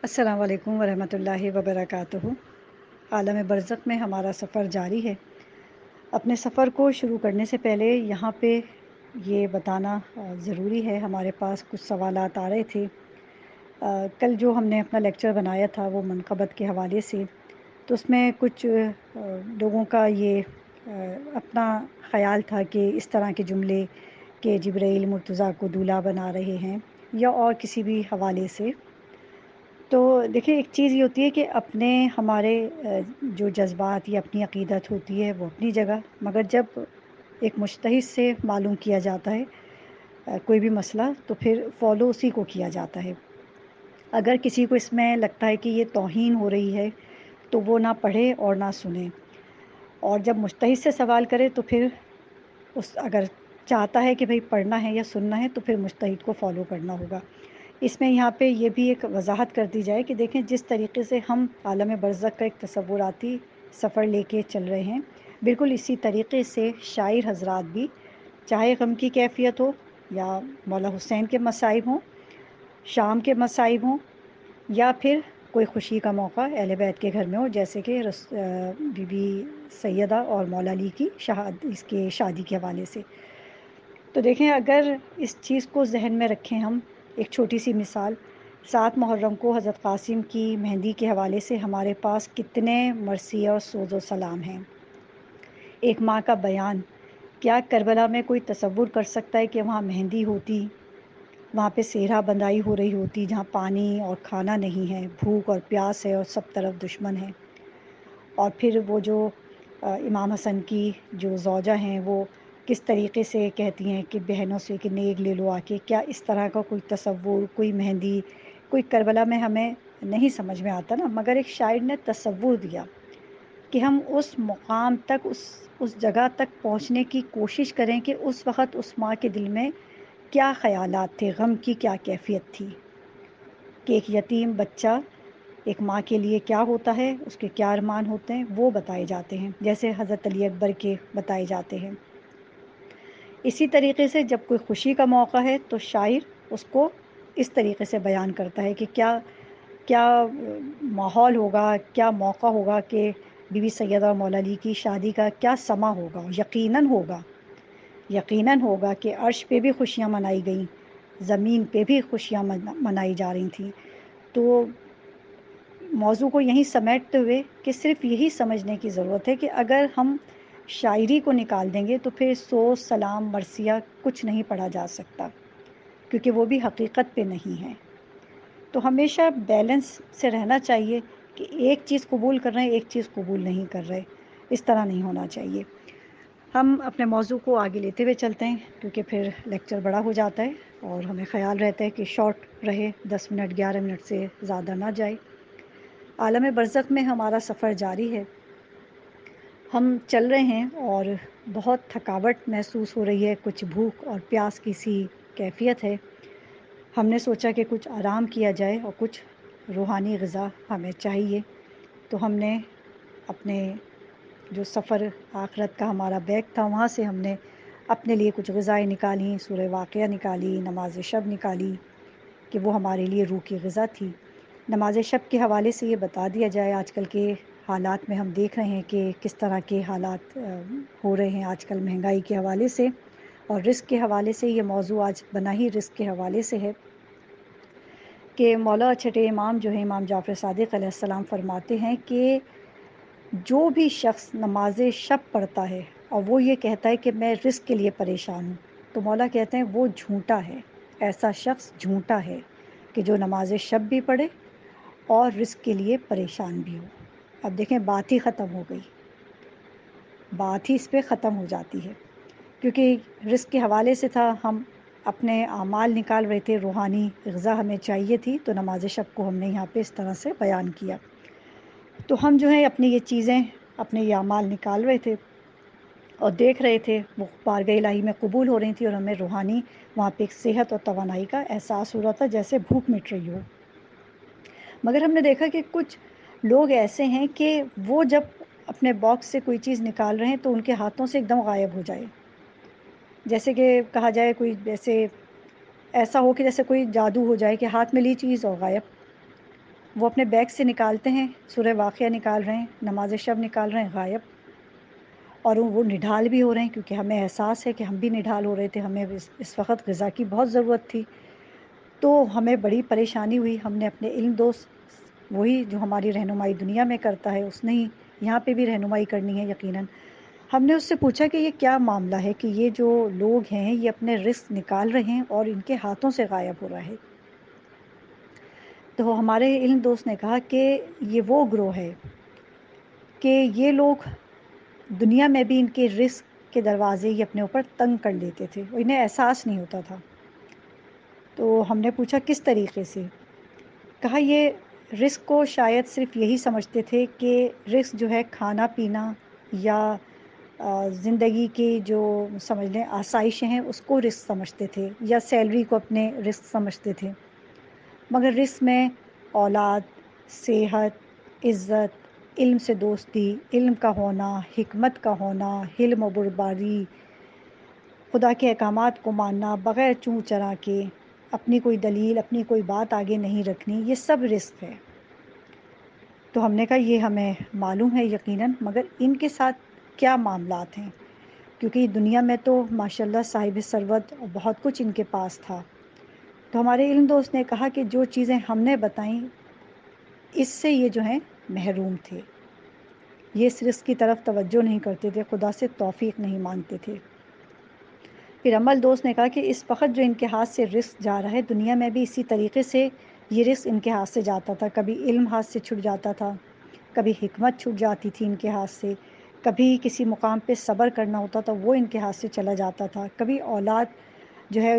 السلام علیکم ورحمۃ اللہ وبرکاتہ۔ عالم برزخ میں ہمارا سفر جاری ہے۔ اپنے سفر کو شروع کرنے سے پہلے یہاں پہ یہ بتانا ضروری ہے، ہمارے پاس کچھ سوالات آ رہے تھے۔ کل جو ہم نے اپنا لیکچر بنایا تھا وہ منقبت کے حوالے سے، تو اس میں کچھ لوگوں کا یہ اپنا خیال تھا کہ اس طرح کے جملے کہ جبرائیل مرتضیٰ کو دولہا بنا رہے ہیں یا اور کسی بھی حوالے سے، تو دیکھیں ایک چیز یہ ہوتی ہے کہ اپنے ہمارے جو جذبات یا اپنی عقیدت ہوتی ہے وہ اپنی جگہ، مگر جب ایک مجتہد سے معلوم کیا جاتا ہے کوئی بھی مسئلہ تو پھر فالو اسی کو کیا جاتا ہے۔ اگر کسی کو اس میں لگتا ہے کہ یہ توہین ہو رہی ہے تو وہ نہ پڑھے اور نہ سنے، اور جب مجتہد سے سوال کرے تو پھر اگر چاہتا ہے کہ بھئی پڑھنا ہے یا سننا ہے تو پھر مجتہد کو فالو کرنا ہوگا۔ اس میں یہاں پہ یہ بھی ایک وضاحت کر دی جائے کہ دیکھیں جس طریقے سے ہم عالم برزخ کا ایک تصوراتی سفر لے کے چل رہے ہیں، بالکل اسی طریقے سے شاعر حضرات بھی، چاہے غم کی کیفیت ہو یا مولا حسین کے مصائب ہوں، شام کے مصائب ہوں، یا پھر کوئی خوشی کا موقع اہل بیت کے گھر میں ہو، جیسے کہ بی بی سیدہ اور مولا علی کی اس کے شادی کے حوالے سے، تو دیکھیں اگر اس چیز کو ذہن میں رکھیں ہم، ایک چھوٹی سی مثال، 7 محرم کو حضرت قاسم کی مہندی کے حوالے سے ہمارے پاس کتنے مرثیہ اور سوز و سلام ہیں۔ ایک ماں کا بیان، کیا کربلا میں کوئی تصور کر سکتا ہے کہ وہاں مہندی ہوتی، وہاں پہ صحرا بندائی ہو رہی ہوتی جہاں پانی اور کھانا نہیں ہے، بھوک اور پیاس ہے اور سب طرف دشمن ہے، اور پھر وہ جو امام حسن کی جو زوجہ ہیں وہ کس طریقے سے کہتی ہیں کہ بہنوں سے کہ نیک لے لو آ کے، کیا اس طرح کا کوئی تصور، کوئی مہندی، کوئی کربلا میں ہمیں نہیں سمجھ میں آتا نا، مگر ایک شاعر نے تصور دیا کہ ہم اس مقام تک، اس جگہ تک پہنچنے کی کوشش کریں کہ اس وقت اس ماں کے دل میں کیا خیالات تھے، غم کی کیا کیفیت تھی، کہ ایک یتیم بچہ ایک ماں کے لیے کیا ہوتا ہے، اس کے کیا ارمان ہوتے ہیں، وہ بتائے جاتے ہیں، جیسے حضرت علی اکبر کے بتائے جاتے ہیں۔ اسی طریقے سے جب کوئی خوشی کا موقع ہے تو شاعر اس کو اس طریقے سے بیان کرتا ہے کہ کیا کیا ماحول ہوگا، کیا موقع ہوگا کہ بی بی سیدہ اور مولا علی کی شادی کا کیا سما ہوگا۔ یقیناً ہوگا کہ عرش پہ بھی خوشیاں منائی گئیں، زمین پہ بھی خوشیاں منائی جا رہی تھیں۔ تو موضوع کو یہیں سمیٹتے ہوئے کہ صرف یہی سمجھنے کی ضرورت ہے کہ اگر ہم شاعری کو نکال دیں گے تو پھر سوز سلام مرثیہ کچھ نہیں پڑھا جا سکتا، کیونکہ وہ بھی حقیقت پہ نہیں ہے۔ تو ہمیشہ بیلنس سے رہنا چاہیے کہ ایک چیز قبول کر رہے ہیں، ایک چیز قبول نہیں کر رہے، اس طرح نہیں ہونا چاہیے۔ ہم اپنے موضوع کو آگے لیتے ہوئے چلتے ہیں کیونکہ پھر لیکچر بڑا ہو جاتا ہے اور ہمیں خیال رہتا ہے کہ شارٹ رہے، 10 منٹ 11 منٹ سے زیادہ نہ جائے۔ عالم برزخ میں ہمارا سفر جاری ہے، ہم چل رہے ہیں اور بہت تھکاوٹ محسوس ہو رہی ہے، کچھ بھوک اور پیاس کی سی کیفیت ہے۔ ہم نے سوچا کہ کچھ آرام کیا جائے اور کچھ روحانی غذا ہمیں چاہیے، تو ہم نے اپنے جو سفر آخرت کا ہمارا بیگ تھا وہاں سے ہم نے اپنے لیے کچھ غذائیں نکالی، سورہ واقعہ نکالی، نماز شب نکالی کہ وہ ہمارے لیے روح کی غذا تھی۔ نماز شب کے حوالے سے یہ بتا دیا جائے، آج کل کے حالات میں ہم دیکھ رہے ہیں کہ کس طرح کے حالات ہو رہے ہیں آج کل مہنگائی کے حوالے سے، اور رزق کے حوالے سے یہ موضوع آج بنا ہی رزق کے حوالے سے ہے کہ مولا چھٹے امام جو ہے امام جعفر صادق علیہ السلام فرماتے ہیں کہ جو بھی شخص نماز شب پڑھتا ہے اور وہ یہ کہتا ہے کہ میں رزق کے لیے پریشان ہوں، تو مولا کہتے ہیں وہ جھوٹا ہے، ایسا شخص جھوٹا ہے کہ جو نماز شب بھی پڑھے اور رزق کے لیے پریشان بھی ہو۔ اب دیکھیں بات ہی ختم ہو گئی، بات ہی اس پہ ختم ہو جاتی ہے، کیونکہ رزق کے حوالے سے تھا، ہم اپنے اعمال نکال رہے تھے، روحانی غذا ہمیں چاہیے تھی، تو نماز شب کو ہم نے یہاں پہ اس طرح سے بیان کیا۔ تو ہم جو ہے اپنی یہ چیزیں، اپنے یہ اعمال نکال رہے تھے اور دیکھ رہے تھے وہ بارگاہ الہی میں قبول ہو رہی تھی، اور ہمیں روحانی وہاں پہ ایک صحت اور توانائی کا احساس ہو رہا تھا، جیسے بھوک مٹ رہی ہو۔ مگر ہم نے دیکھا کہ کچھ لوگ ایسے ہیں کہ وہ جب اپنے باکس سے کوئی چیز نکال رہے ہیں تو ان کے ہاتھوں سے ایک دم غائب ہو جائے، جیسے کہ کہا جائے کوئی جیسے ایسا ہو کہ جیسے کوئی جادو ہو جائے کہ ہاتھ میں لی چیز اور غائب۔ وہ اپنے بیگ سے نکالتے ہیں، سورہ واقعہ نکال رہے ہیں، نماز شب نکال رہے ہیں، غائب، اور وہ نڈھال بھی ہو رہے ہیں، کیونکہ ہمیں احساس ہے کہ ہم بھی نڈھال ہو رہے تھے، ہمیں اس وقت غذا کی بہت ضرورت تھی۔ تو ہمیں بڑی پریشانی ہوئی، ہم نے اپنے علم دوست، وہی جو ہماری رہنمائی دنیا میں کرتا ہے، اس نے ہی یہاں پہ بھی رہنمائی کرنی ہے یقیناً، ہم نے اس سے پوچھا کہ یہ کیا معاملہ ہے کہ یہ جو لوگ ہیں یہ اپنے رزق نکال رہے ہیں اور ان کے ہاتھوں سے غائب ہو رہا ہے۔ تو ہمارے علم دوست نے کہا کہ یہ وہ گروہ ہے کہ یہ لوگ دنیا میں بھی ان کے رزق کے دروازے یہ اپنے اوپر تنگ کر لیتے تھے، اور انہیں احساس نہیں ہوتا تھا۔ تو ہم نے پوچھا کس طریقے سے؟ کہا یہ رزق کو شاید صرف یہی سمجھتے تھے کہ رزق جو ہے کھانا پینا یا زندگی کی جو سمجھ لیں آسائشیں ہیں اس کو رزق سمجھتے تھے، یا سیلری کو اپنے رزق سمجھتے تھے، مگر رزق میں اولاد، صحت، عزت، علم سے دوستی، علم کا ہونا، حکمت کا ہونا، حلم و بردباری، خدا کے احکامات کو ماننا بغیر چوں چرا کے، اپنی کوئی دلیل، اپنی کوئی بات آگے نہیں رکھنی، یہ سب رزق ہے۔ تو ہم نے کہا یہ ہمیں معلوم ہے یقیناً، مگر ان کے ساتھ کیا معاملات ہیں؟ کیونکہ دنیا میں تو ماشاءاللہ صاحب ثروت بہت کچھ ان کے پاس تھا۔ تو ہمارے علم دوست نے کہا کہ جو چیزیں ہم نے بتائیں اس سے یہ جو ہیں محروم تھے، یہ اس رزق کی طرف توجہ نہیں کرتے تھے، خدا سے توفیق نہیں مانگتے تھے۔ پھر عمل دوست نے کہا کہ اس وقت جو ان کے ہاتھ سے رزق جا رہا ہے، دنیا میں بھی اسی طریقے سے یہ رزق ان کے ہاتھ سے جاتا تھا، کبھی علم ہاتھ سے چھٹ جاتا تھا، کبھی حکمت چھٹ جاتی تھی ان کے ہاتھ سے، کبھی کسی مقام پہ صبر کرنا ہوتا تھا وہ ان کے ہاتھ سے چلا جاتا تھا، کبھی اولاد جو ہے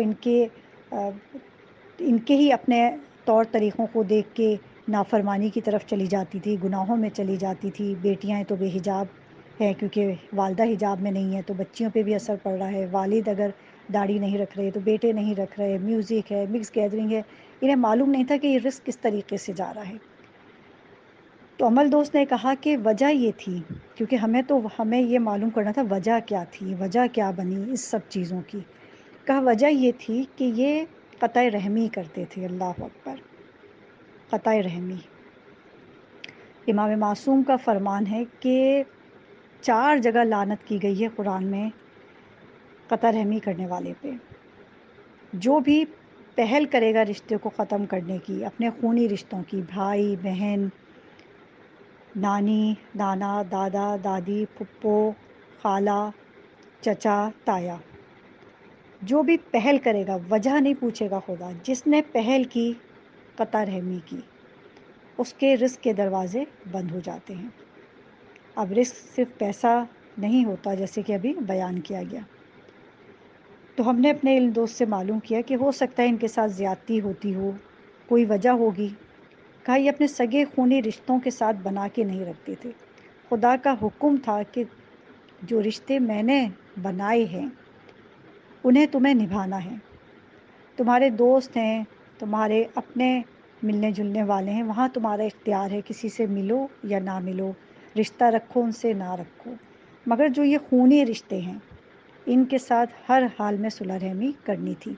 ان کے ہی اپنے طور طریقوں کو دیکھ کے نافرمانی کی طرف چلی جاتی تھی، گناہوں میں چلی جاتی تھی۔ بیٹیاں ہیں تو بے حجاب ہیں کیونکہ والدہ حجاب میں نہیں ہے تو بچیوں پہ بھی اثر پڑ رہا ہے، والد اگر داڑھی نہیں رکھ رہے تو بیٹے نہیں رکھ رہے، میوزک ہے، مکس گیدرنگ ہے، انہیں معلوم نہیں تھا کہ یہ رزق کس طریقے سے جا رہا ہے۔ تو عمل دوست نے کہا کہ وجہ یہ تھی، کیونکہ ہمیں یہ معلوم کرنا تھا وجہ کیا تھی، وجہ کیا بنی اس سب چیزوں کی۔ کہا وجہ یہ تھی کہ یہ قطع رحمی کرتے تھے۔ اللہ اکبر! قطع رحمی، امام معصوم کا فرمان ہے کہ 4 جگہ لعنت کی گئی ہے قرآن میں قطع رحمی کرنے والے پہ۔ جو بھی پہل کرے گا رشتے کو ختم کرنے کی، اپنے خونی رشتوں کی، بھائی بہن، نانی نانا، دادا دادی، پھپھو خالہ، چچا تایا، جو بھی پہل کرے گا، وجہ نہیں پوچھے گا خدا، جس نے پہل کی قطع رحمی کی، اس کے رزق کے دروازے بند ہو جاتے ہیں۔ اب رزق صرف پیسہ نہیں ہوتا جیسے کہ ابھی بیان کیا گیا۔ تو ہم نے اپنے علم دوست سے معلوم کیا کہ ہو سکتا ہے ان کے ساتھ زیادتی ہوتی ہو، کوئی وجہ ہوگی۔ کہا یہ اپنے سگے خونی رشتوں کے ساتھ بنا کے نہیں رکھتے تھے، خدا کا حکم تھا کہ جو رشتے میں نے بنائے ہیں انہیں تمہیں نبھانا ہے۔ تمہارے دوست ہیں، تمہارے اپنے ملنے جلنے والے ہیں، وہاں تمہارا اختیار ہے، کسی سے ملو یا نہ ملو، رشتہ رکھو ان سے نہ رکھو، مگر جو یہ خونی رشتے ہیں ان کے ساتھ ہر حال میں صلح رحمی کرنی تھی۔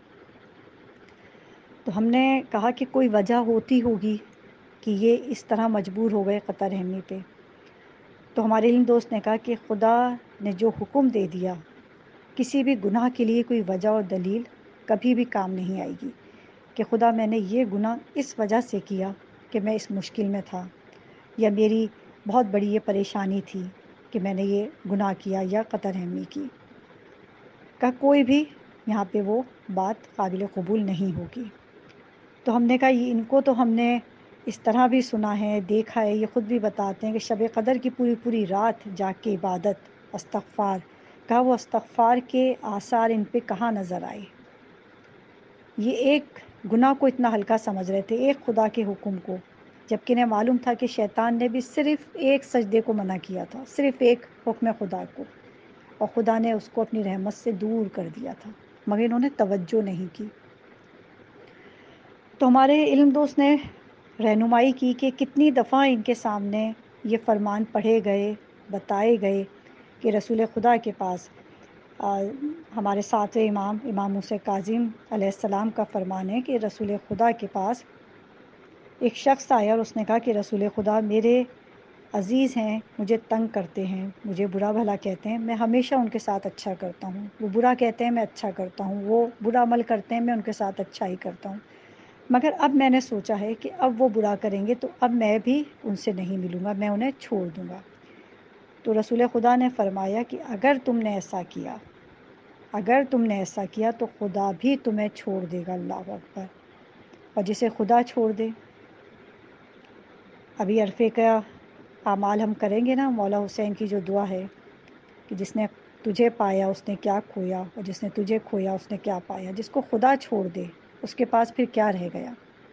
تو ہم نے کہا کہ کوئی وجہ ہوتی ہوگی کہ یہ اس طرح مجبور ہو گئے قطع رحمی پہ۔ تو ہمارے علم دوست نے کہا کہ خدا نے جو حکم دے دیا، کسی بھی گناہ کے لیے کوئی وجہ اور دلیل کبھی بھی کام نہیں آئے گی کہ خدا میں نے یہ گناہ اس وجہ سے کیا کہ میں اس مشکل میں تھا، یا میری بہت بڑی یہ پریشانی تھی کہ میں نے یہ گناہ کیا یا قطع رحمی کی، کا کوئی بھی یہاں پہ وہ بات قابل قبول نہیں ہوگی۔ تو ہم نے کہا ان کو تو ہم نے اس طرح بھی سنا ہے، دیکھا ہے، یہ خود بھی بتاتے ہیں کہ شب قدر کی پوری پوری رات جاگ کے عبادت، استغفار، کہا وہ استغفار کے آثار ان پہ کہاں نظر آئے۔ یہ ایک گناہ کو اتنا ہلکا سمجھ رہے تھے، ایک خدا کے حکم کو، جبکہ انہیں معلوم تھا کہ شیطان نے بھی صرف ایک سجدے کو منع کیا تھا، صرف ایک حکم خدا کو، اور خدا نے اس کو اپنی رحمت سے دور کر دیا تھا، مگر انہوں نے توجہ نہیں کی۔ تو ہمارے علم دوست نے رہنمائی کی کہ کتنی دفعہ ان کے سامنے یہ فرمان پڑھے گئے، بتائے گئے کہ رسول خدا کے پاس ہمارے 7ویں امام موسیٰ کاظم علیہ السلام کا فرمان ہے کہ رسول خدا کے پاس ایک شخص آیا اور اس نے کہا کہ رسول خدا، میرے عزیز ہیں، مجھے تنگ کرتے ہیں، مجھے برا بھلا کہتے ہیں، میں ہمیشہ ان کے ساتھ اچھا کرتا ہوں، وہ برا کہتے ہیں میں اچھا کرتا ہوں، وہ برا عمل کرتے ہیں میں ان کے ساتھ اچھا ہی کرتا ہوں، مگر اب میں نے سوچا ہے کہ اب وہ برا کریں گے تو اب میں بھی ان سے نہیں ملوں گا، میں انہیں چھوڑ دوں گا۔ تو رسول خدا نے فرمایا کہ اگر تم نے ایسا کیا تو خدا بھی تمہیں چھوڑ دے گا۔ اللہ اکبر۔ اور جسے خدا چھوڑ دے، ابھی عرفے کا اعمال ہم کریں گے نا، مولا حسین کی جو دعا ہے کہ جس نے تجھے پایا اس نے کیا کھویا، اور جس نے تجھے کھویا اس نے کیا پایا۔ جس کو خدا چھوڑ دے اس کے پاس پھر کیا رہ گیا؟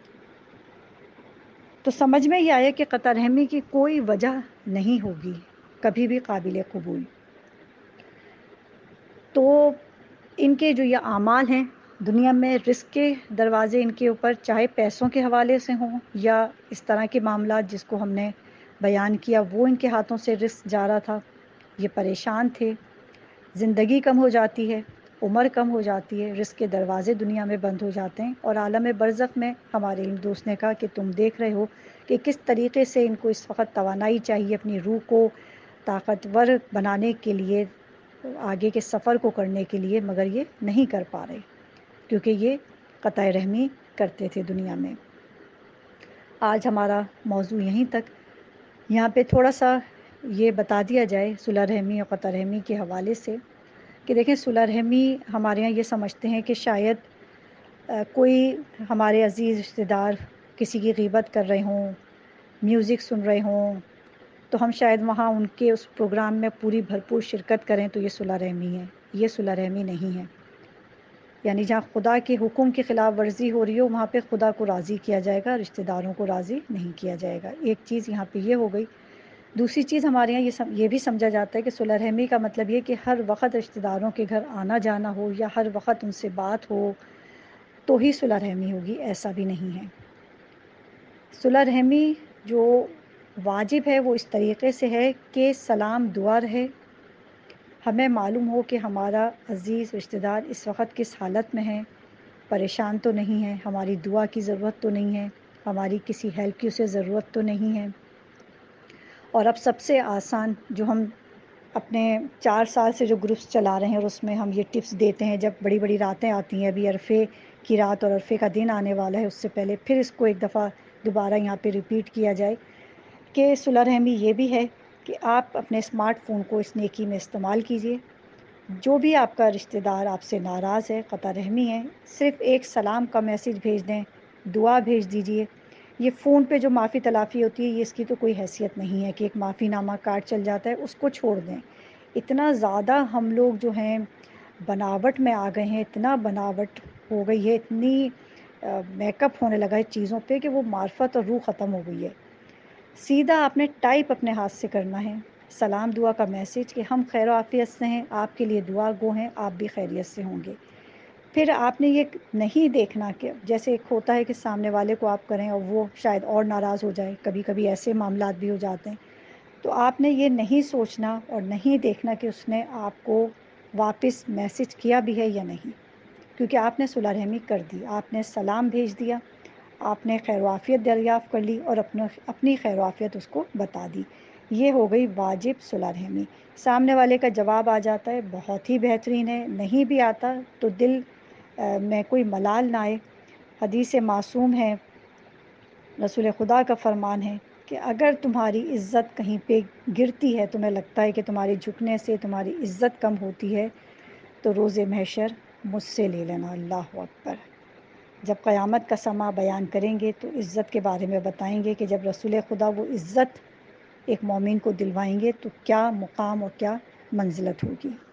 تو سمجھ میں یہ آیا کہ قطع رحمی کی کوئی وجہ نہیں ہوگی کبھی بھی قابل قبول۔ تو ان کے جو یہ اعمال ہیں دنیا میں، رزق کے دروازے ان کے اوپر چاہے پیسوں کے حوالے سے ہوں یا اس طرح کے معاملات جس کو ہم نے بیان کیا، وہ ان کے ہاتھوں سے رزق جا رہا تھا، یہ پریشان تھے، زندگی کم ہو جاتی ہے، عمر کم ہو جاتی ہے، رزق کے دروازے دنیا میں بند ہو جاتے ہیں، اور عالم برزخ میں ہمارے علم دوست نے کہا کہ تم دیکھ رہے ہو کہ کس طریقے سے ان کو اس وقت توانائی چاہیے اپنی روح کو طاقتور بنانے کے لیے، آگے کے سفر کو کرنے کے لیے، مگر یہ نہیں کر پا رہے کیونکہ یہ قطع رحمی کرتے تھے دنیا میں۔ آج ہمارا موضوع یہیں تک، یہاں پہ تھوڑا سا یہ بتا دیا جائے صلح رحمی اور قطع رحمی کے حوالے سے کہ دیکھیں، صلح رحمی ہمارے یہاں یہ سمجھتے ہیں کہ شاید کوئی ہمارے عزیز رشتہ دار کسی کی غیبت کر رہے ہوں، میوزک سن رہے ہوں، تو ہم شاید وہاں ان کے اس پروگرام میں پوری بھرپور شرکت کریں تو یہ صلح رحمی ہے۔ یہ صلح رحمی نہیں ہے، یعنی جہاں خدا کے حکم کی خلاف ورزی ہو رہی ہو وہاں پہ خدا کو راضی کیا جائے گا، رشتہ داروں کو راضی نہیں کیا جائے گا۔ ایک چیز یہاں پہ یہ ہو گئی۔ دوسری چیز ہمارے یہاں یہ بھی سمجھا جاتا ہے کہ صلح رحمی کا مطلب یہ کہ ہر وقت رشتہ داروں کے گھر آنا جانا ہو یا ہر وقت ان سے بات ہو تو ہی صلح رحمی ہوگی، ایسا بھی نہیں ہے۔ صلح رحمی جو واجب ہے وہ اس طریقے سے ہے کہ سلام دعا رہے، ہمیں معلوم ہو کہ ہمارا عزیز رشتہ دار اس وقت کس حالت میں ہے، پریشان تو نہیں ہے، ہماری دعا کی ضرورت تو نہیں ہے، ہماری کسی ہیلپ کی اسے ضرورت تو نہیں ہے۔ اور اب سب سے آسان جو ہم اپنے 4 سال سے جو گروپس چلا رہے ہیں اور اس میں ہم یہ ٹپس دیتے ہیں، جب بڑی بڑی راتیں آتی ہیں، ابھی عرفے کی رات اور عرفے کا دن آنے والا ہے، اس سے پہلے پھر اس کو ایک دفعہ دوبارہ یہاں پہ ریپیٹ کیا جائے کہ صلح رحمی یہ بھی ہے کہ آپ اپنے اسمارٹ فون کو اس نیکی میں استعمال کیجئے۔ جو بھی آپ کا رشتہ دار آپ سے ناراض ہے، قطع رحمی ہے، صرف ایک سلام کا میسج بھیج دیں، دعا بھیج دیجئے۔ یہ فون پہ جو معافی تلافی ہوتی ہے، یہ اس کی تو کوئی حیثیت نہیں ہے کہ ایک معافی نامہ کارڈ چل جاتا ہے، اس کو چھوڑ دیں۔ اتنا زیادہ ہم لوگ جو ہیں بناوٹ میں آ گئے ہیں، اتنا بناوٹ ہو گئی ہے، اتنی میک اپ ہونے لگا ہے چیزوں پہ کہ وہ معرفت اور روح ختم ہو گئی ہے۔ سیدھا آپ نے ٹائپ اپنے ہاتھ سے کرنا ہے، سلام دعا کا میسج کہ ہم خیر و عافیت سے ہیں، آپ کے لیے دعا گو ہیں، آپ بھی خیریت سے ہوں گے۔ پھر آپ نے یہ نہیں دیکھنا کہ جیسے ایک ہوتا ہے کہ سامنے والے کو آپ کریں اور وہ شاید اور ناراض ہو جائے، کبھی کبھی ایسے معاملات بھی ہو جاتے ہیں، تو آپ نے یہ نہیں سوچنا اور نہیں دیکھنا کہ اس نے آپ کو واپس میسج کیا بھی ہے یا نہیں، کیونکہ آپ نے صلح رحمی کر دی، آپ نے سلام بھیج دیا، آپ نے خیر و عافیت دریافت کر لی اور اپنی خیر و عافیت اس کو بتا دی۔ یہ ہو گئی واجب صلح رحمی۔ سامنے والے کا جواب آ جاتا ہے، بہت ہی بہترین ہے، نہیں بھی آتا تو دل میں کوئی ملال نہ آئے۔ حدیث معصوم ہے، رسول خدا کا فرمان ہے کہ اگر تمہاری عزت کہیں پہ گرتی ہے، تمہیں لگتا ہے کہ تمہارے جھکنے سے تمہاری عزت کم ہوتی ہے، تو روز محشر مجھ سے لے لینا۔ اللہ اکبر۔ جب قیامت کا سما بیان کریں گے تو عزت کے بارے میں بتائیں گے کہ جب رسول خدا وہ عزت ایک مومن کو دلوائیں گے تو کیا مقام اور کیا منزلت ہوگی۔